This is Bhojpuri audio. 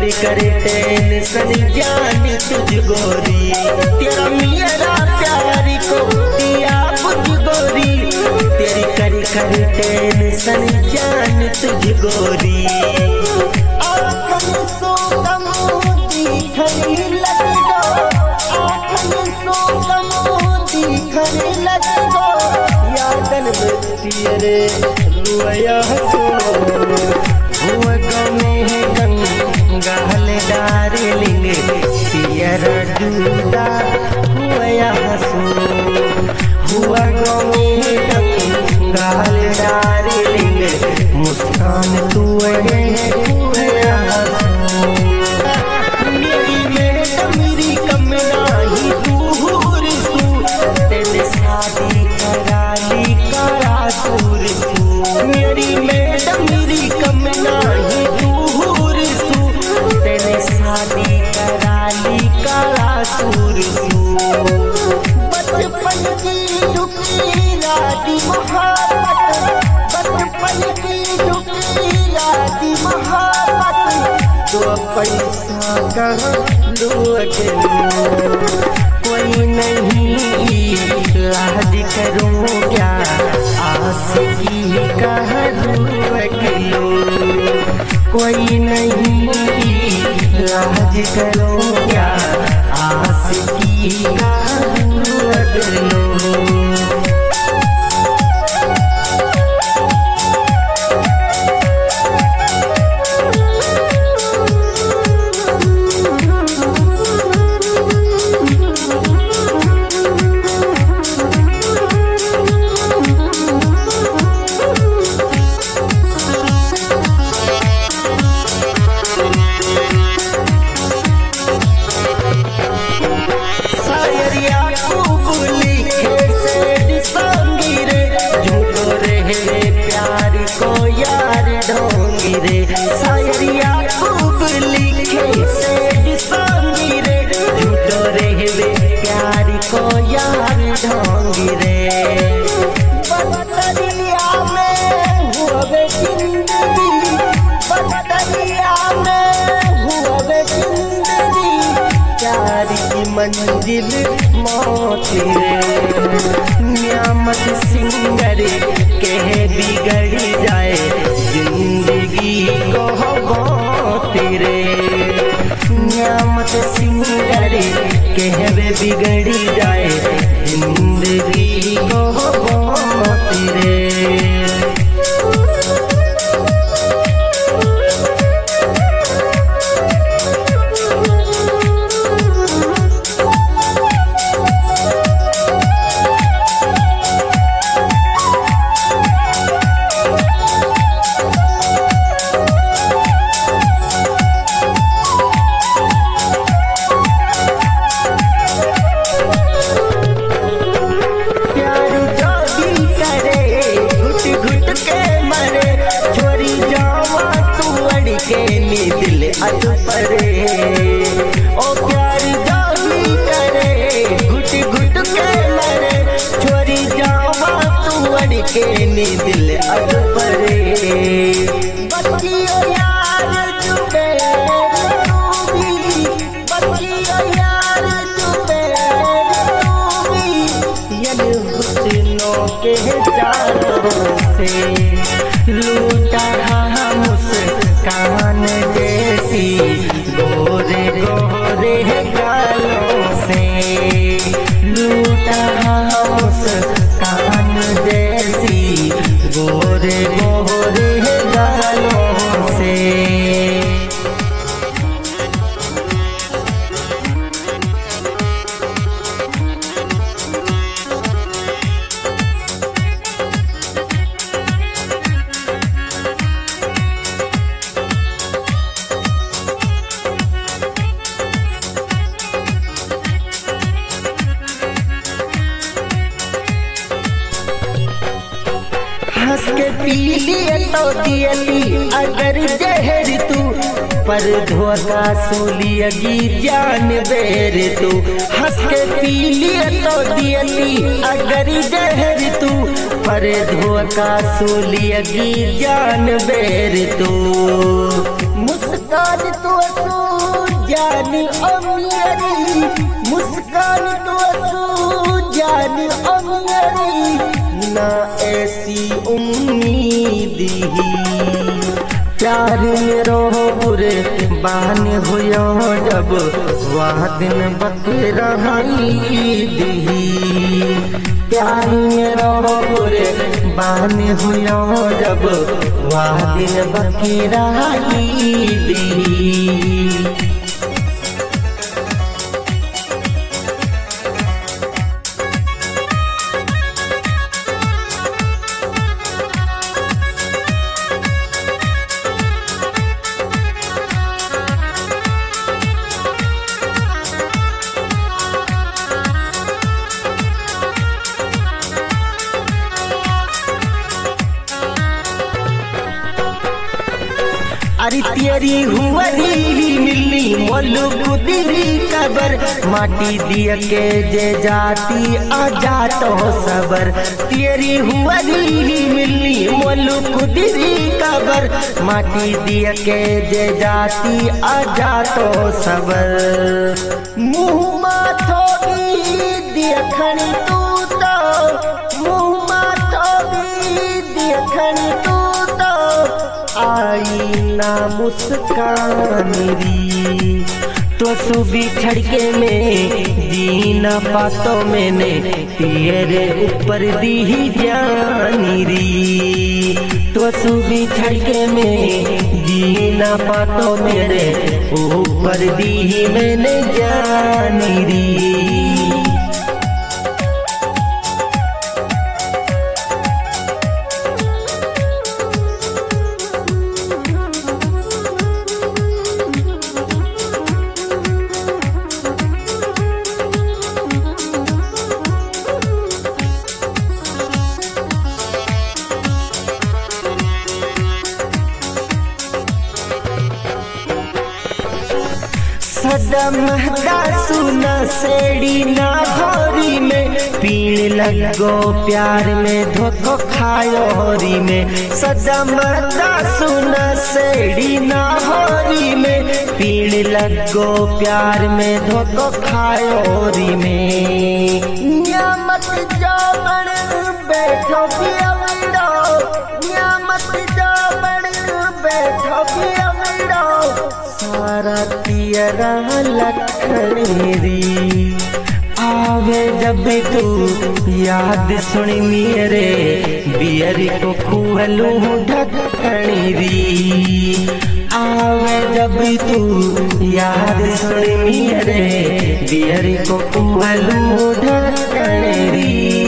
कर करे टेंशन जान तुझ गोरी, तेरा मेरा प्यार को दिया बुझ गोरी, तेरी कर कर टेंशन जान तुझ गोरी। आँखन सो कमोदी खरी लग गो, आँखन सो कमोदी खरी लग गो, यादन में तेरे रुया सो हुआ गमे गंगाल डार्लिंग तेरा जुदा हुआ हंसो, हुआ गमे गंगाल डार्लिंग मुस्कान तू है हुआ हंसो। मेरी मैडम मेरी कम नाही दूर सू, तेरे शादी कराली करा दूर सू, मेरी मैडम मेरी कम नाही दूर सू, तेरे शादी कराली करा दूर सू। बचपन की रुकी राती मोहब्बत, बचपन की रुकी राती मोहब्बत, तो पैसा कहाँ लोग कोई नहीं लाज करूँ क्या, आशिकी कहाँ किलो कोई नहीं लाज करूँ क्या, आशिकी कहाँ लो। मंजिल मौत रे नियामत सिंगर कह बिगड़ जाए जिंदगी को मौत रे, नियामत सिंगर कह बिगड़ जाए जिंदगी को मौत रे। दिल अज परे ओ प्यार जावी करे घुट घुट के मरे, छोरी जावा तू अड़ के नी दिल अज परे। बच्चियों यार चुपे बच्चियों यार चुपे यन हुस्नों के जालों से लूटा मुस्कान जैसी गोरे गोरे गालों से, लूटा मुस्कान जैसी गोरे गोरे गालों से। हंस के पी लिए तो दियली अगर जहर तू, पर धोखा सोलियगी जान बेर तू। हंस के पी लिए तो दियली अगर जहर तू, पर धोखा सोलियगी जान बेर तू। मुस्कान तो सू जान अमीरी, मुस्कान तो सू जान अमीरी, ना ऐसी उम्मीद ही प्यार में रहो बुरे बान हुयो जब वह दिन बकराई दी। प्यार में रहो बुरे बान हुयो जब वह दिन बकराई दी। अरे तेरी हुआरी मिली मोलू कुदरी कबर, माटी दिया के जे जाती आ जातो सबर। तेरी हुआरी मिली मोलू कुदरी कबर, माटी दिया के जे जाती आ जातो सबर। मुँह माथोगी देखनी तू तो, मुँह माथोगी देखनी तू तो, आई ना मुस्कान री। तो सुबह छड़के में जीना पातो मैंने तेरे ऊपर दी ही जानी री। तो सुबह छड़के में जीना पातो मेरे ऊपर दी ही मैंने जानी री। सदा महदा सुना सेड़ी ना होरी में, पीण लगो प्यार में धोखो खायो होरी में। सदा महदा सुना सेड़ी ना होरी में, पीण लगो प्यार में धोखो खायो होरी में। नियामत जामन बैठो पियवड़ो, नियामत जामन बैठो पियवड़ो, सारा तियरा लखनेरी। आवे जब तू याद सुनी मेरे बियर को खुहलू ढकनेरी। आवे जब तू याद सुनी मेरे बियर को खुहलू ढकनेरी।